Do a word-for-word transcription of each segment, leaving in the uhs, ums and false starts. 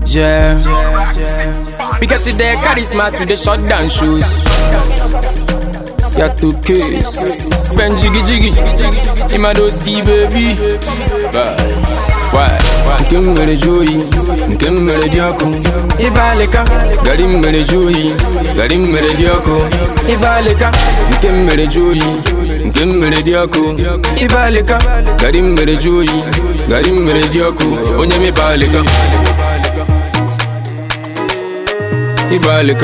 Yeah. Because see their charisma to the shut down shoes. Got to kiss. Spend jiggy jiggy. Imadoski baby. Bye. Why? Kim mere joy, kim mere diako. Ibaleka, garim mere joy, garim mere diako. Ibaleka, kim mere joy, kim mere diako. Ibaleka, garim mere joy, garim mere diako. Onye me baleka. Ibaleka.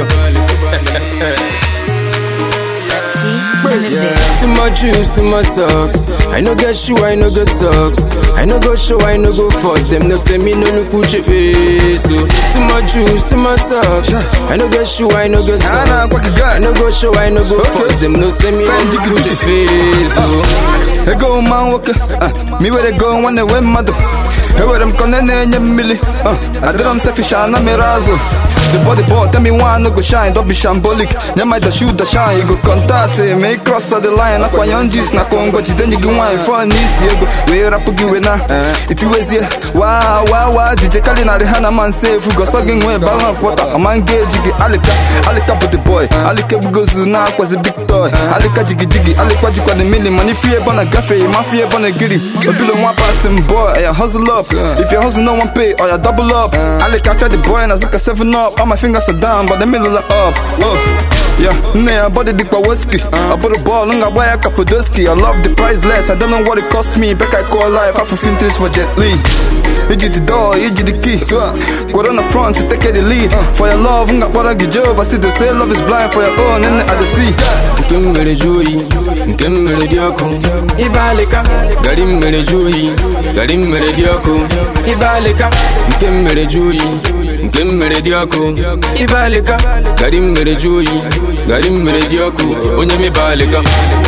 Yeah. Too much juice, too much socks. I no get shoe, I no get socks. I no go show, I no go force. Them no say me no look put your face. So too much juice, too much socks. I no get shoe, I no get socks. I no go show, I no go force. Them no say me no look put your face. So they go man walk, uh, me where they go when they win mother. Hey where them come in and milli. Uh, I don't say fish and I'm razzle. The body boy, tell me one no go shine, don't be shambolic. Never mind the shoot the shine, you go contact it. Make cross the line, I quite young G's, na Congo, then you go wine for this, you go. Where up you with now? It was here. Wow, wow, wow, D J Kalina, the Hannah man safe, who got sucking way, balance water. A man gay jiggy, Alika, Alika with the boy. Alika goes to now was a big toy. Alika jiggy jiggy, Alika you got the million money fear on a gaffy, mafia on a giddy. A below one person boy, I hustle up. If you hustle, no one pay, or you double up. Alika fed the boy and I took a seven up. All my fingers are down, but the middle are up. Oh, yeah, nah, body deep a whiskey. I put a ball on a wire Kapodoski. I love the price less, I don't know what it cost me. Back I call life, half a fin for Jet Li. You get the door, you get the key. Go on the front to take the lead. For your love, I got a job. I see the say love is blind for your own, and I see. Kim mere joy, kim mere diako. Ibaleka, garim mere joy, garim mere diako. Ibaleka, kim mere joy, kim mere diako. Ibaleka, garim mere joy, garim mere diako. Onye me baleka.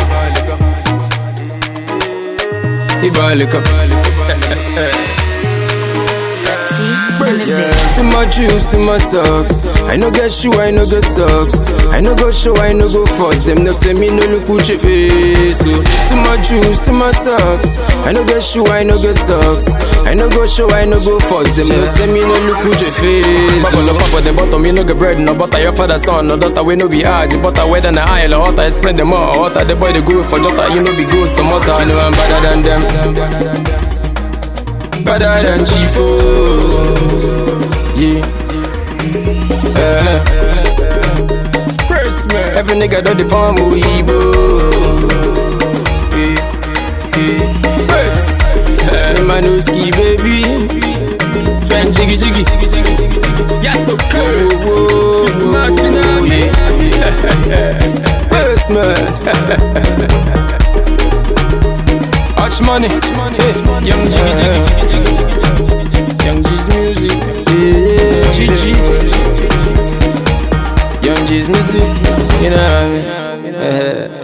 Ibaleka. Yeah. Too much juice, too much socks. I no get shoe, I no get socks. I no go show, I no go force. Them no say me no look put your face. So too much juice, too much socks. I no get shoe, I no get socks. I no go show, I no go force. Them no say me no look put your face. Bubble up at the bottom, you no get bread, no butter. Your father son, no daughter, we no be hard. You butter wetter than the aisle, or hotter, spread them out. Hotter, the boy the go for jota, you no be ghost, the motor. I know I'm better than them. Better than Chifo, yeah. Uh, Every nigga do the farm Weibo, yeah. Imadoski baby, spend jiggy jiggy, yato curse, smart tsunami, first man. Arch money, hey, young jiggy jiggy, young G's music, yeah, G G, young G's music, you know what I mean?